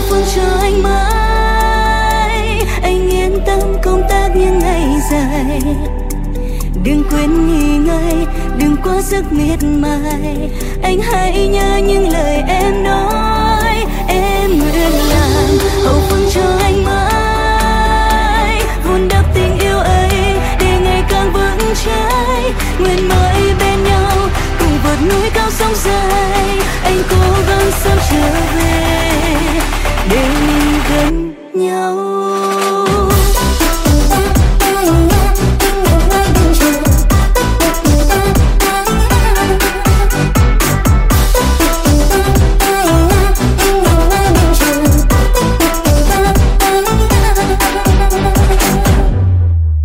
phương cho anh mãi. Anh yên tâm công tác những ngày dài, đừng quên nghỉ ngơi, đừng quá sức miệt mài. Anh hãy nhớ những